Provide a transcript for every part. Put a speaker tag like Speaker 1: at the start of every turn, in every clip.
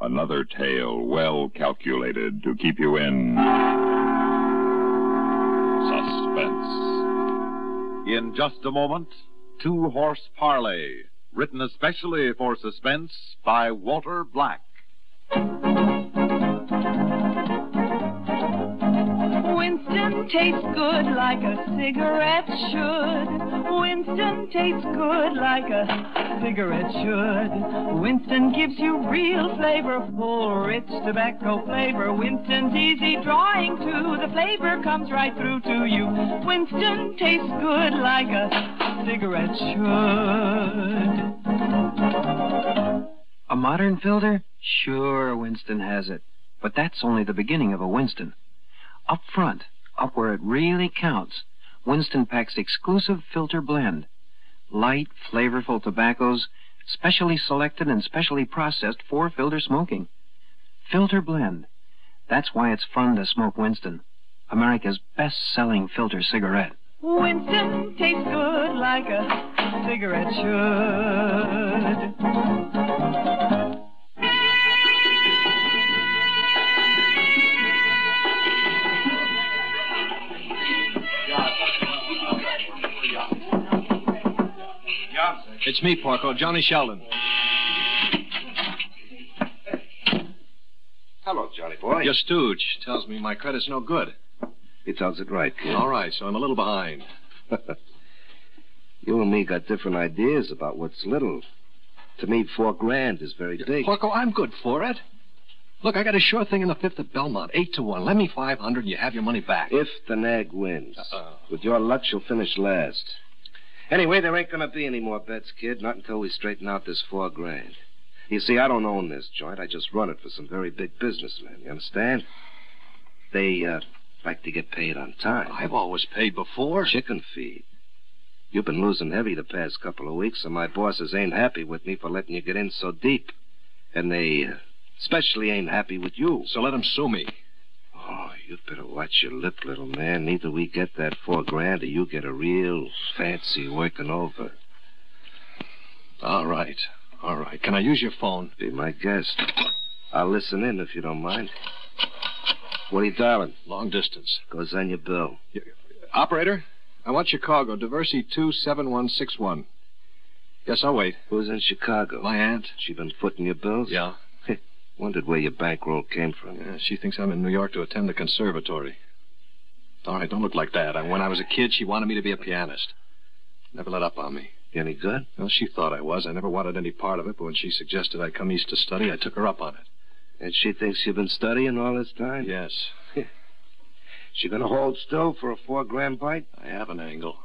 Speaker 1: Another tale well calculated to keep you in suspense.
Speaker 2: In just a moment, Two Horse Parley, written especially for suspense by Walter Black.
Speaker 3: Winston tastes good like a cigarette should. Winston tastes good like a cigarette should. Winston gives you real flavor, full, rich tobacco flavor. Winston's easy drawing too. The flavor comes right through to you. Winston tastes good like a cigarette should.
Speaker 4: A modern filter? Sure, Winston has it. But that's only the beginning of a Winston. Up front, up where it really counts, Winston packs exclusive filter blend. Light, flavorful tobaccos, specially selected and specially processed for filter smoking. Filter blend. That's why it's fun to smoke Winston, America's best-selling filter cigarette.
Speaker 3: Winston tastes good like a cigarette should.
Speaker 5: It's me, Porco, Johnny Sheldon.
Speaker 6: Hello, Johnny boy.
Speaker 5: Your stooge tells me my credit's no good.
Speaker 6: He tells it right, kid.
Speaker 5: All right, so I'm a little behind.
Speaker 6: You and me got different ideas about what's little. To me, $4,000 is very big.
Speaker 5: Porco, I'm good for it. Look, I got a sure thing in the fifth at Belmont, 8-1. Lend me $500 and you have your money back.
Speaker 6: If the nag wins. With your luck, she'll finish last. Anyway, there ain't gonna be any more bets, kid, not until we straighten out this $4,000. You see, I don't own this joint. I just run it for some very big businessmen. You understand? They, like to get paid on time.
Speaker 5: I've always paid before.
Speaker 6: Chicken feed. You've been losing heavy the past couple of weeks, and my bosses ain't happy with me for letting you get in so deep. And they especially ain't happy with you.
Speaker 5: So let them sue me.
Speaker 6: Oh, you'd better watch your lip, little man. Neither we get that $4,000 or you get a real fancy working over.
Speaker 5: All right. All right. Can I use your phone?
Speaker 6: Be my guest. I'll listen in if you don't mind. What are you dialing?
Speaker 5: Long distance.
Speaker 6: Goes on your bill.
Speaker 5: Operator, I want Chicago, Diversey 27161. Yes, I'll wait.
Speaker 6: Who's in Chicago?
Speaker 5: My aunt.
Speaker 6: She been footing your bills?
Speaker 5: Yeah.
Speaker 6: Wondered where your bankroll came from.
Speaker 5: Yeah, she thinks I'm in New York to attend the conservatory. All right, don't look like that. When I was a kid, she wanted me to be a pianist. Never let up on me.
Speaker 6: Any good?
Speaker 5: Well, she thought I was. I never wanted any part of it, but when she suggested I come east to study, I took her up on it.
Speaker 6: And she thinks you've been studying all this time?
Speaker 5: Yes.
Speaker 6: She gonna hold still for a $4,000 bite?
Speaker 5: I have an angle.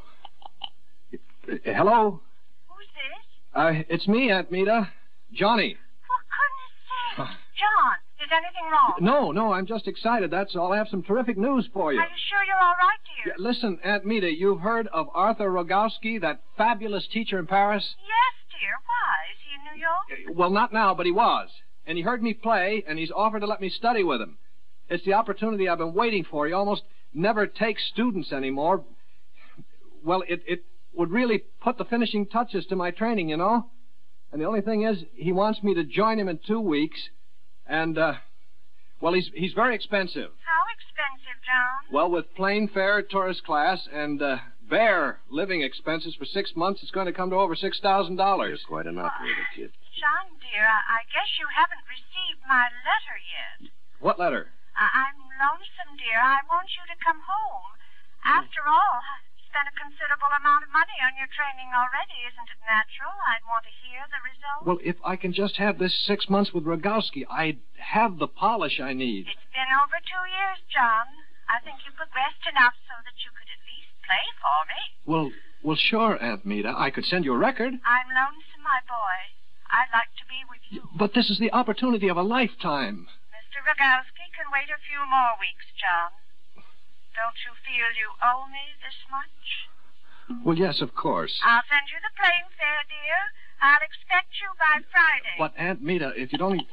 Speaker 5: Hello?
Speaker 7: Who's this?
Speaker 5: It's me, Aunt Meta. Johnny.
Speaker 7: For goodness sake. John, is anything wrong?
Speaker 5: No, I'm just excited, that's all. I have some terrific news for you.
Speaker 7: Are you sure you're all right, dear?
Speaker 5: Yeah, listen, Aunt Meta, you've heard of Arthur Rogowski, that fabulous teacher in Paris?
Speaker 7: Yes, dear. Why? Is he in New York?
Speaker 5: Well, not now, but he was. And he heard me play, and he's offered to let me study with him. It's the opportunity I've been waiting for. He almost never takes students anymore. Well, it would really put the finishing touches to my training, you know? And the only thing is, he wants me to join him in 2 weeks. And, well, he's very expensive.
Speaker 7: How expensive, John?
Speaker 5: Well, with plane fare, tourist class, and bare living expenses for 6 months, it's going to come to over $6,000.
Speaker 6: You're quite an operator, kid.
Speaker 7: John, dear, I guess you haven't received my letter yet.
Speaker 5: What letter?
Speaker 7: I'm lonesome, dear. I want you to come home. After all, I've spent a considerable amount of money on your training already. Isn't it natural? I'd want to hear the result.
Speaker 5: Well, if I can just have this 6 months with Rogowski, I'd have the polish I need.
Speaker 7: It's been over 2 years, John. I think you progressed enough so that you could at least play for me.
Speaker 5: Well, sure, Aunt Meta. I could send you a record.
Speaker 7: I'm lonesome, my boy. I'd like to be with you.
Speaker 5: But this is the opportunity of a lifetime.
Speaker 7: Mr. Rogowski can wait a few more weeks, John. Don't you feel you owe me this much?
Speaker 5: Well, yes, of course.
Speaker 7: I'll send you the plane fare, dear. I'll expect you by Friday.
Speaker 5: But, Aunt Meta, if you'd only...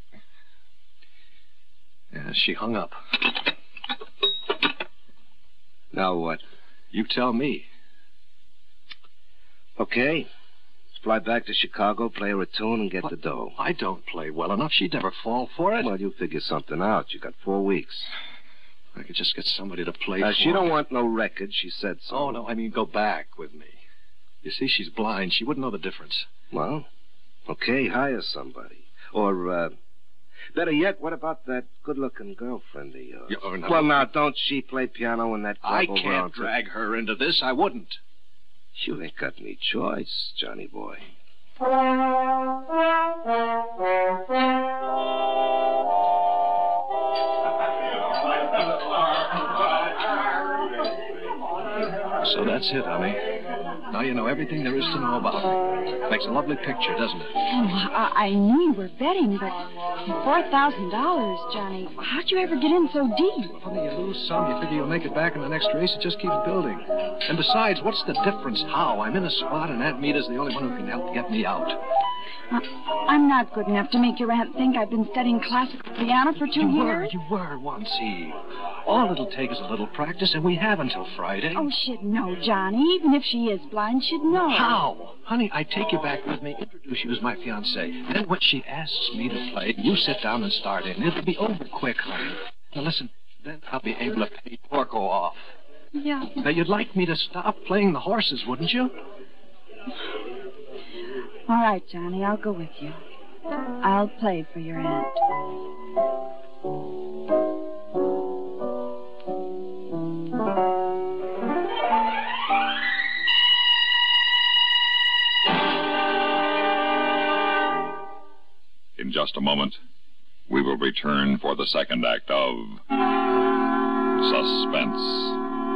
Speaker 5: Yeah, she hung up.
Speaker 6: Now what?
Speaker 5: You tell me.
Speaker 6: Okay. Fly back to Chicago, play her a tune, and get the dough.
Speaker 5: I don't play well enough. She'd never fall for it.
Speaker 6: Well, you figure something out. You got 4 weeks.
Speaker 5: I could just get somebody to play for
Speaker 6: She don't
Speaker 5: me.
Speaker 6: want no record. She said so.
Speaker 5: Oh, no, I mean go back with me. You see, she's blind. She wouldn't know the difference.
Speaker 6: Well, okay, hire somebody. Or, better yet, what about that good-looking girlfriend of yours?
Speaker 5: No.
Speaker 6: Well, now, don't she play piano in that club
Speaker 5: I
Speaker 6: over
Speaker 5: can't
Speaker 6: on-
Speaker 5: drag her into this. I wouldn't.
Speaker 6: You ain't got any choice, Johnny boy.
Speaker 5: So that's it, honey. Now you know everything there is to know about me. Makes a lovely picture, doesn't it?
Speaker 8: Oh, I knew you were betting, but $4,000, Johnny. How'd you ever get in so deep?
Speaker 5: If only you lose some, you figure you'll make it back in the next race. It just keeps building. And besides, what's the difference how? I'm in a spot, and Aunt Meta's the only one who can help get me out.
Speaker 8: I'm not good enough to make your aunt think I've been studying classical piano for 2 years.
Speaker 5: You were once, Eve. All it'll take is a little practice, and we have until Friday.
Speaker 8: Oh, she'd know, Johnny. Even if she is blind, she'd know.
Speaker 5: How? Honey, I take you back with me, introduce you as my fiancée. Then when she asks me to play, you sit down and start in. It'll be over quick, honey. Now listen, then I'll be able to pay Porco off.
Speaker 8: Yeah.
Speaker 5: Now, you'd like me to stop playing the horses, wouldn't you?
Speaker 8: All right, Johnny, I'll go with you. I'll play for your aunt.
Speaker 1: In just a moment, we will return for the second act of Suspense.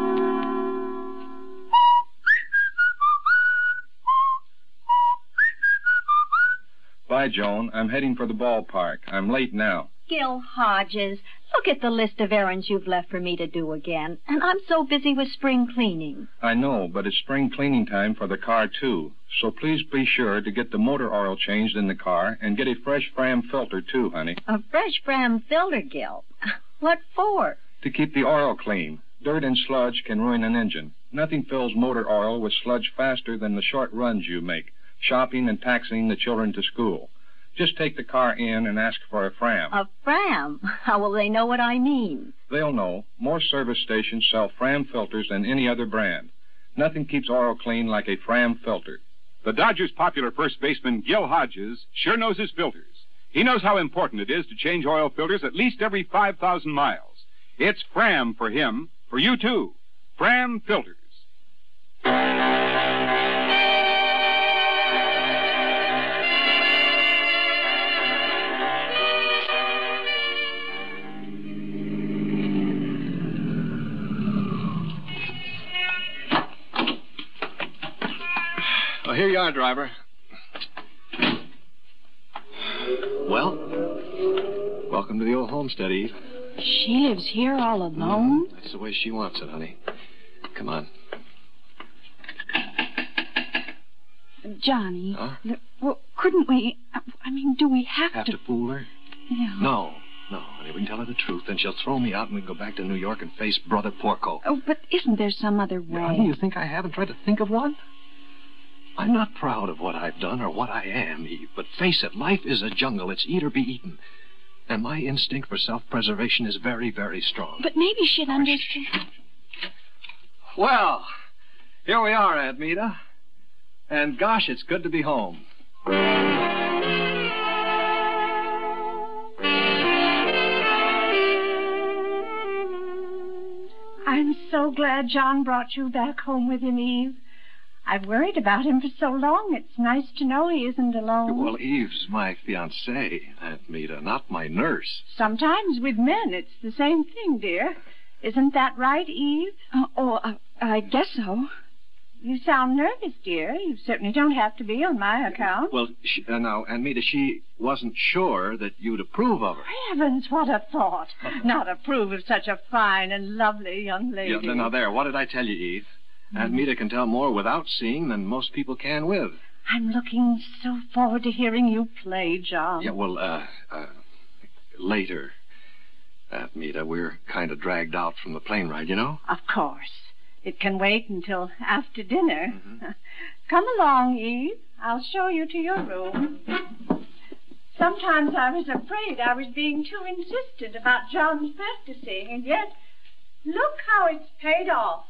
Speaker 9: Bye, Joan. I'm heading for the ballpark. I'm late now.
Speaker 10: Gil Hodges, look at the list of errands you've left for me to do again. And I'm so busy with spring cleaning.
Speaker 9: I know, but it's spring cleaning time for the car, too. So please be sure to get the motor oil changed in the car and get a fresh Fram filter, too, honey.
Speaker 10: A fresh Fram filter, Gil. What for?
Speaker 9: To keep the oil clean. Dirt and sludge can ruin an engine. Nothing fills motor oil with sludge faster than the short runs you make, shopping and taxiing the children to school. Just take the car in and ask for a Fram.
Speaker 10: A Fram? How will they know what I mean?
Speaker 9: They'll know. More service stations sell Fram filters than any other brand. Nothing keeps oil clean like a Fram filter.
Speaker 1: The Dodgers' popular first baseman, Gil Hodges, sure knows his filters. He knows how important it is to change oil filters at least every 5,000 miles. It's Fram for him, for you too. Fram filters.
Speaker 5: Oh, here you are, driver. Well, welcome to the old homestead, Eve.
Speaker 8: She lives here all alone?
Speaker 5: That's the way she wants it, honey. Come on.
Speaker 8: Johnny.
Speaker 5: Huh?
Speaker 8: Well, couldn't we... I mean, do we have
Speaker 5: to fool her?
Speaker 8: Yeah.
Speaker 5: No, honey. We can tell her the truth, then she'll throw me out and we can go back to New York and face Brother Porco.
Speaker 8: Oh, but isn't there some other way?
Speaker 5: Honey, you think I haven't tried to think of one? I'm not proud of what I've done or what I am, Eve, but face it, life is a jungle. It's eat or be eaten. And my instinct for self-preservation is very, very strong.
Speaker 8: But maybe she'd understand.
Speaker 5: Well, here we are, Aunt Meta. And gosh, it's good to be home.
Speaker 7: I'm so glad John brought you back home with him, Eve. I've worried about him for so long. It's nice to know he isn't alone.
Speaker 5: Well, Eve's my fiancée, Aunt Meta, not my nurse.
Speaker 7: Sometimes with men, it's the same thing, dear. Isn't that right, Eve?
Speaker 8: I guess so.
Speaker 7: You sound nervous, dear. You certainly don't have to be on my account.
Speaker 5: Well, now, Aunt Meta, she wasn't sure that you'd approve of her.
Speaker 7: Heavens, what a thought. Not approve of such a fine and lovely young lady.
Speaker 5: Yeah, now, there, what did I tell you, Eve? Aunt Meta can tell more without seeing than most people can with.
Speaker 7: I'm looking so forward to hearing you play, John.
Speaker 5: Yeah, well, later, Aunt Meta, we're kind of dragged out from the plane ride, you know?
Speaker 7: Of course. It can wait until after dinner.
Speaker 5: Mm-hmm.
Speaker 7: Come along, Eve. I'll show you to your room. Sometimes I was afraid I was being too insistent about John's practicing, and yet, look how it's paid off.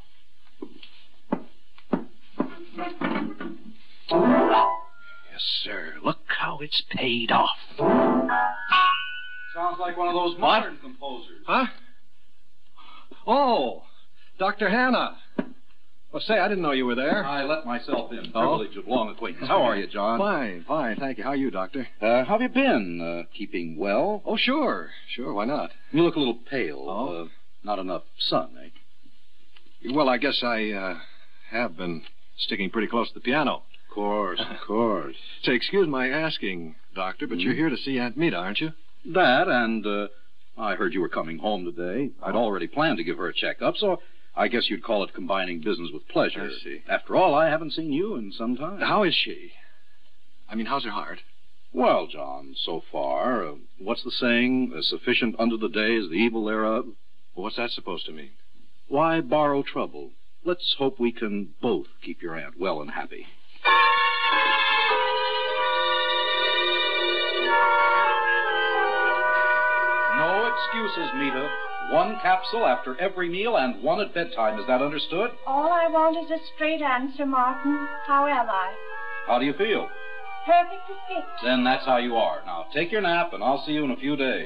Speaker 11: Yes, sir. Look how it's paid off.
Speaker 2: Sounds like one of those modern composers.
Speaker 5: Huh? Oh, Dr. Hanna. Well, say, I didn't know you were there.
Speaker 11: I let myself in.
Speaker 5: Oh?
Speaker 11: Privilege of long acquaintance. How are you, John?
Speaker 5: Fine, thank you. How are you, Doctor?
Speaker 11: How have you been? Keeping well?
Speaker 5: Oh, sure, why not?
Speaker 11: You look a little pale.
Speaker 5: Oh?
Speaker 11: Not enough sun, eh?
Speaker 5: Well, I guess I have been sticking pretty close to the piano.
Speaker 11: Of course.
Speaker 5: Say, excuse my asking, Doctor, but you're here to see Aunt Mita, aren't you?
Speaker 11: That, and I heard you were coming home today. I'd already planned to give her a checkup, so I guess you'd call it combining business with pleasure.
Speaker 5: I see.
Speaker 11: After all, I haven't seen you in some time.
Speaker 5: How is she? I mean, how's her heart?
Speaker 11: Well, John, so far, what's the saying? Sufficient unto the day is the evil thereof.
Speaker 5: What's that supposed to mean?
Speaker 11: Why borrow trouble? Let's hope we can both keep your aunt well and happy. No excuses, Mita. One capsule after every meal and one at bedtime. Is that understood?
Speaker 7: All I want is a straight answer, Martin. How am I?
Speaker 11: How do you feel?
Speaker 7: Perfectly fit.
Speaker 11: Then that's how you are. Now, take your nap, and I'll see you in a few days.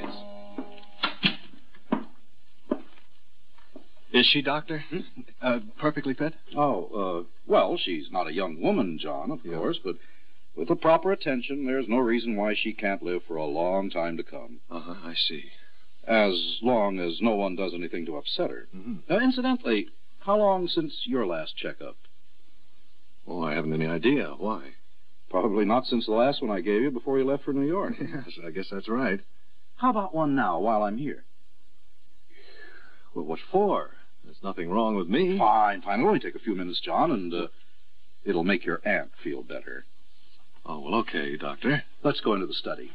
Speaker 5: Is she, Doctor? Perfectly fit?
Speaker 11: Well, she's not a young woman, John, of course, but with the proper attention, there's no reason why she can't live for a long time to come.
Speaker 5: I see.
Speaker 11: As long as no one does anything to upset her.
Speaker 5: Mm-hmm.
Speaker 11: Incidentally, how long since your last checkup?
Speaker 5: Oh, I haven't any idea. Why?
Speaker 11: Probably not since the last one I gave you before you left for New York.
Speaker 5: Yes, I guess that's right.
Speaker 11: How about one now, while I'm here?
Speaker 5: Well, what for? There's nothing wrong with me.
Speaker 11: Fine. It'll only take a few minutes, John, and it'll make your aunt feel better.
Speaker 5: Oh, well, okay, Doctor.
Speaker 11: Let's go into the study.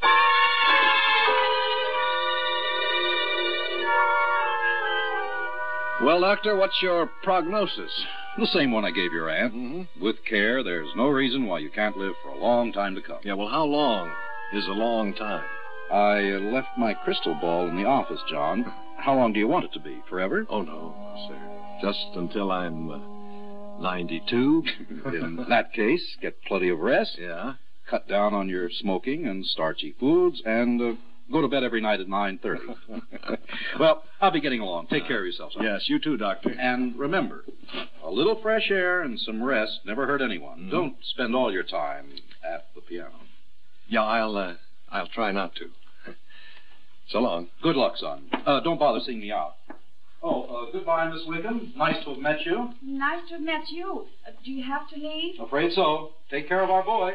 Speaker 5: Well, Doctor, what's your prognosis?
Speaker 11: The same one I gave your aunt.
Speaker 5: Mm-hmm.
Speaker 11: With care, there's no reason why you can't live for a long time to come.
Speaker 5: Yeah, well, how long is a long time?
Speaker 11: I left my crystal ball in the office, John. How long do you want it to be? Forever?
Speaker 5: Oh, no, sir. Just until I'm 92.
Speaker 11: In that case, get plenty of rest.
Speaker 5: Yeah?
Speaker 11: Cut down on your smoking and starchy foods, and go to bed every night at 9:30. Well, I'll be getting along. Take care of yourself, son.
Speaker 5: Yes, you too, Doctor.
Speaker 11: And remember, a little fresh air and some rest never hurt anyone.
Speaker 5: Mm-hmm.
Speaker 11: Don't spend all your time at the piano.
Speaker 5: Yeah, I'll try not to. So long.
Speaker 11: Good luck, son. Don't bother seeing me out. Oh, goodbye, Miss Wickham. Nice to have met you.
Speaker 7: Nice to have met you. Do you have to leave?
Speaker 11: Afraid so. Take care of our boy.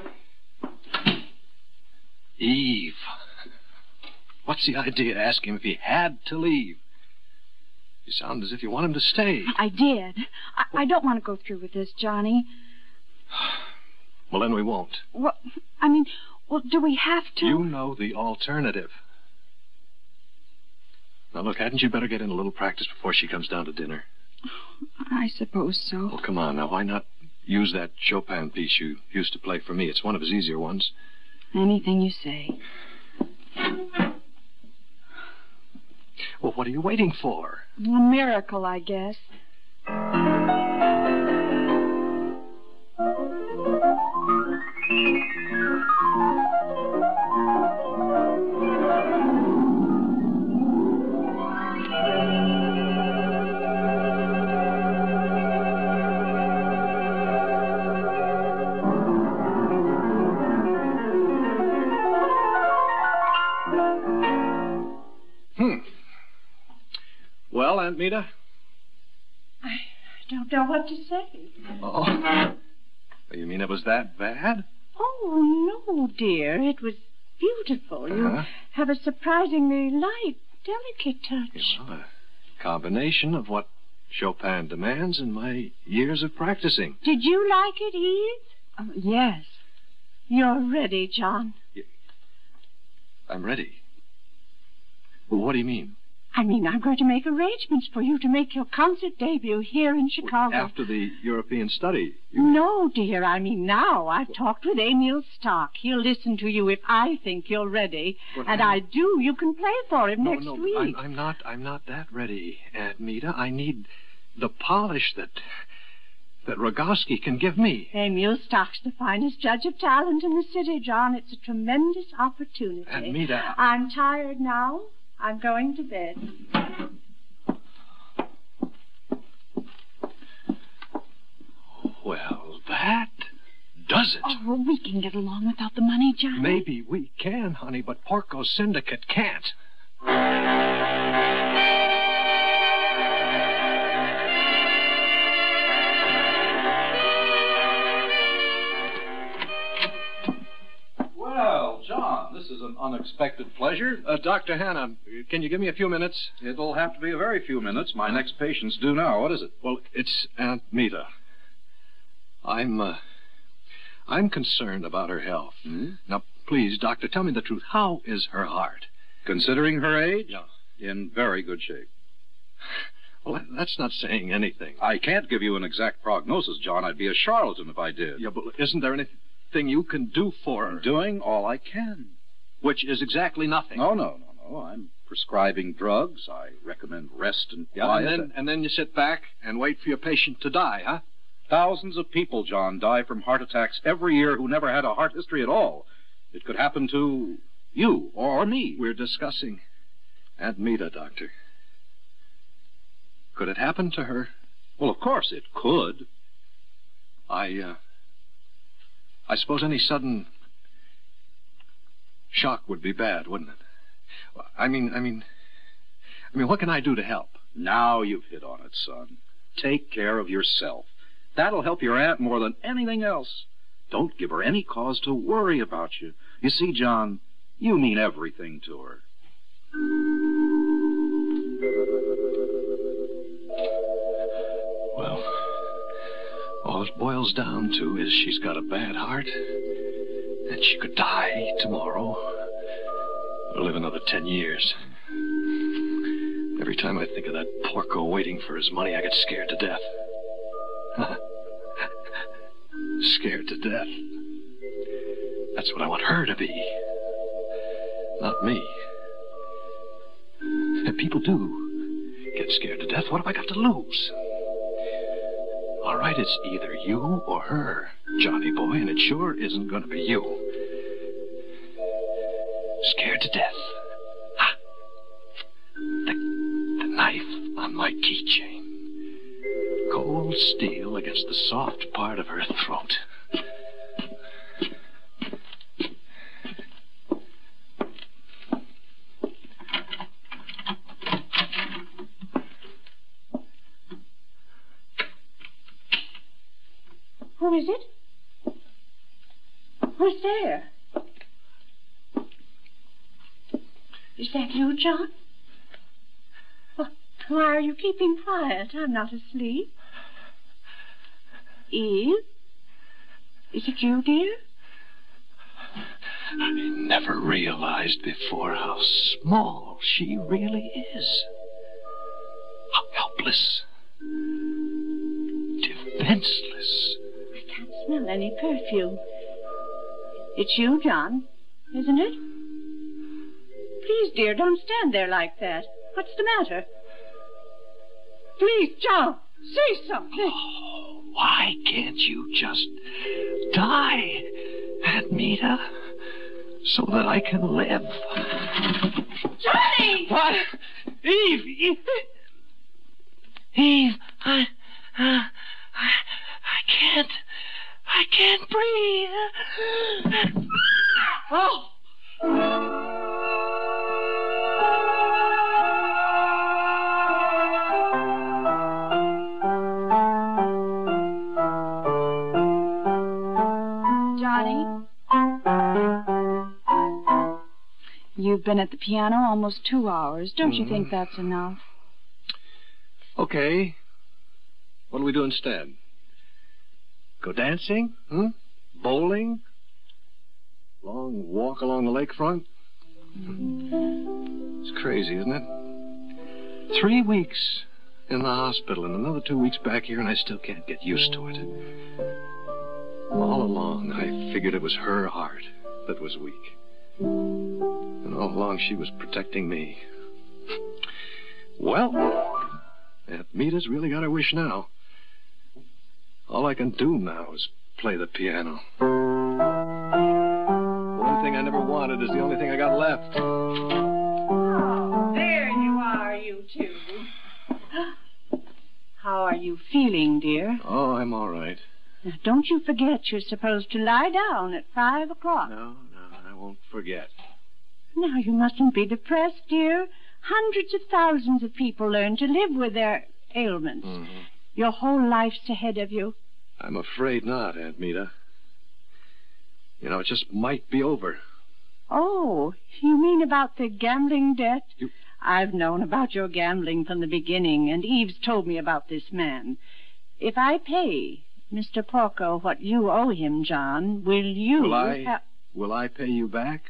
Speaker 5: Eve. What's the idea? Ask him if he had to leave. You sound as if you want him to stay.
Speaker 8: I did. I don't want to go through with this, Johnny.
Speaker 5: Well, then we won't.
Speaker 8: Well, do we have to?
Speaker 5: You know the alternative. Now, look, hadn't you better get in a little practice before she comes down to dinner?
Speaker 8: I suppose so.
Speaker 5: Oh, come on. Now, why not use that Chopin piece you used to play for me? It's one of his easier ones.
Speaker 8: Anything you say.
Speaker 5: Well, what are you waiting for?
Speaker 8: A miracle, I guess.
Speaker 5: Well, Aunt Mita?
Speaker 7: I don't know what to say.
Speaker 5: Oh. You mean it was that bad?
Speaker 7: Oh, no, dear. It was beautiful. You have a surprisingly light, delicate touch.
Speaker 5: Well, a combination of what Chopin demands and my years of practicing.
Speaker 7: Did you like it, Eve?
Speaker 8: Yes.
Speaker 7: You're ready, John.
Speaker 5: I'm ready. Well, what do you mean?
Speaker 12: I mean, I'm going to make arrangements for you to make your concert debut here in Chicago.
Speaker 5: After the European study.
Speaker 12: No, dear, I mean now. I've talked with Emil Stock. He'll listen to you if I think you're ready.
Speaker 5: But
Speaker 12: and I do. You can play for him next week.
Speaker 5: I'm not that ready, Aunt Meta. I need the polish that Rogowski can give me.
Speaker 12: Emil Stock's the finest judge of talent in the city, John. It's a tremendous opportunity.
Speaker 5: Aunt Meta.
Speaker 12: I'm tired now. I'm going to bed.
Speaker 5: Well, that does it.
Speaker 8: Oh, we can get along without the money, Johnny.
Speaker 5: Maybe we can, honey, but Porco's syndicate can't.
Speaker 11: Well, John, this is an unexpected pleasure.
Speaker 5: Dr. Hanna, can you give me a few minutes?
Speaker 11: It'll have to be a very few minutes. My next patient's due now. What is it?
Speaker 5: Well, it's Aunt Meta. I'm concerned about her health.
Speaker 11: Hmm?
Speaker 5: Now, please, doctor, tell me the truth. How is her heart?
Speaker 11: Considering her age?
Speaker 5: Yeah.
Speaker 11: In very good shape.
Speaker 5: Well, that's not saying anything.
Speaker 11: I can't give you an exact prognosis, John. I'd be a charlatan if I did.
Speaker 5: Yeah, but isn't there anything you can do for her?
Speaker 11: I'm doing all I can.
Speaker 5: Which is exactly nothing.
Speaker 11: No. I'm prescribing drugs. I recommend rest and quiet.
Speaker 5: And then you sit back and wait for your patient to die, huh?
Speaker 11: Thousands of people, John, die from heart attacks every year who never had a heart history at all. It could happen to you or me.
Speaker 5: We're discussing Aunt Meta, Doctor. Could it happen to her?
Speaker 11: Well, of course it could.
Speaker 5: I suppose any sudden shock would be bad, wouldn't it? I mean, what can I do to help?
Speaker 11: Now you've hit on it, son. Take care of yourself. That'll help your aunt more than anything else. Don't give her any cause to worry about you. You see, John, you mean everything to her.
Speaker 5: Well, all it boils down to is she's got a bad heart, and she could die tomorrow or live another 10 years. Every time I think of that Porco waiting for his money, I get scared to death. Scared to death. That's what I want her to be. Not me. And people do get scared to death. What have I got to lose? All right, it's either you or her, Johnny boy, and it sure isn't going to be you. Scared to death. Ha! The knife on my keychain. Cold steel against the soft part of her throat.
Speaker 12: Who is it? Who's there? Is that you, John? Why are you keeping quiet? I'm not asleep. Eve? Is it you, dear?
Speaker 5: I never realized before how small she really is. How helpless. Defenseless.
Speaker 12: I can't smell any perfume. It's you, John, isn't it? Please, dear, don't stand there like that. What's the matter? Please, John, say something.
Speaker 5: Oh, why can't you just die, Aunt Meta, so that I can live?
Speaker 12: Johnny!
Speaker 5: What? Eve! Eve, I can't breathe.
Speaker 12: Oh!
Speaker 8: You've been at the piano almost 2 hours. Don't you think that's enough?
Speaker 5: Okay. What do we do instead? Go dancing? Bowling? Long walk along the lakefront? It's crazy, isn't it? 3 weeks in the hospital and another 2 weeks back here, and I still can't get used to it. All along, I figured it was her heart that was weak. And all along, she was protecting me. Well, Aunt Meta's really got her wish now. All I can do now is play the piano. One thing I never wanted is the only thing I got left.
Speaker 12: Oh, there you are, you two. How are you feeling, dear?
Speaker 5: Oh, I'm all right.
Speaker 12: Now, don't you forget you're supposed to lie down at 5 o'clock.
Speaker 5: No, I won't forget.
Speaker 12: Now, you mustn't be depressed, dear. Hundreds of thousands of people learn to live with their ailments.
Speaker 5: Mm-hmm.
Speaker 12: Your whole life's ahead of you.
Speaker 5: I'm afraid not, Aunt Meta. You know, it just might be over.
Speaker 12: Oh, you mean about the gambling debt? I've known about your gambling from the beginning, and Eve's told me about this man. If I pay Mr. Porco what you owe him, John, will you...
Speaker 5: Will I pay you back?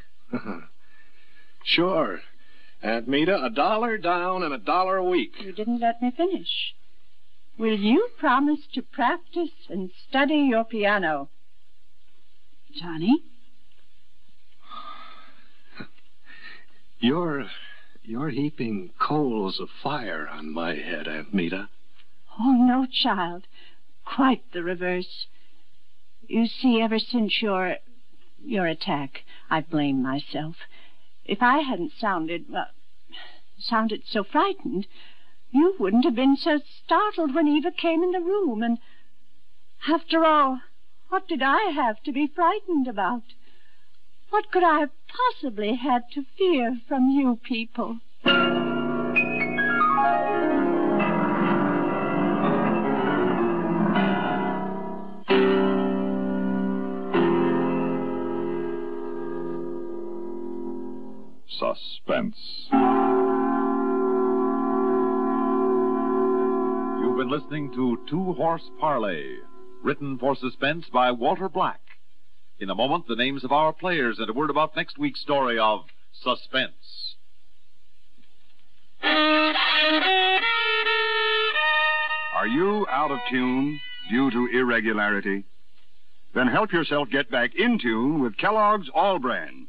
Speaker 5: Sure. Aunt Meta, $1 down and $1 a week.
Speaker 12: You didn't let me finish. Will you promise to practice and study your piano? Johnny?
Speaker 5: You're heaping coals of fire on my head, Aunt Meta.
Speaker 12: Oh, no, child. Quite the reverse. You see, ever since your attack, I blame myself. If I hadn't sounded so frightened, you wouldn't have been so startled when Eva came in the room. And after all, what did I have to be frightened about? What could I have possibly had to fear from you people?
Speaker 1: Suspense.
Speaker 2: You've been listening to Two Horse Parley, written for Suspense by Walter Black. In a moment, the names of our players and a word about next week's story of Suspense.
Speaker 1: Are you out of tune due to irregularity? Then help yourself get back in tune with Kellogg's All Bran.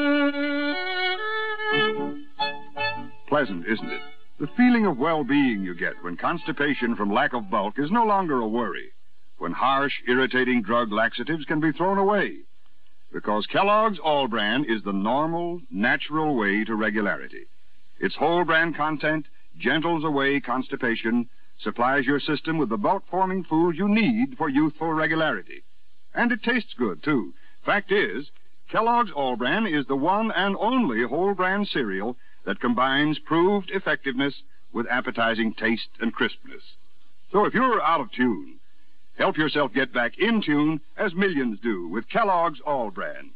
Speaker 1: Pleasant, isn't it? The feeling of well-being you get when constipation from lack of bulk is no longer a worry, when harsh, irritating drug laxatives can be thrown away. Because Kellogg's All Bran is the normal, natural way to regularity. Its whole bran content gentles away constipation, supplies your system with the bulk-forming food you need for youthful regularity. And it tastes good, too. Fact is, Kellogg's All Bran is the one and only whole bran cereal that combines proved effectiveness with appetizing taste and crispness. So if you're out of tune, help yourself get back in tune as millions do with Kellogg's All Bran.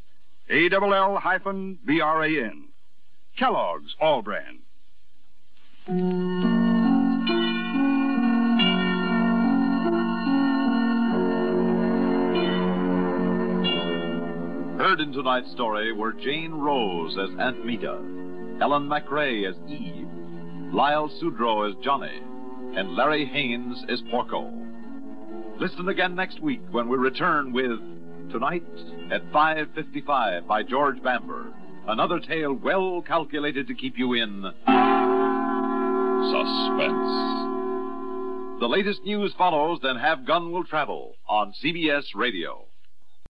Speaker 1: ALL-BRAN. Kellogg's All Bran.
Speaker 2: Heard in tonight's story were Jane Rose as Aunt Meta, Ellen McRae as Eve, Lyle Sudrow as Johnny, and Larry Haynes as Porco. Listen again next week when we return with Tonight at 5:55 by George Bamber, another tale well calculated to keep you in suspense. The latest news follows, then Have Gun Will Travel on CBS Radio.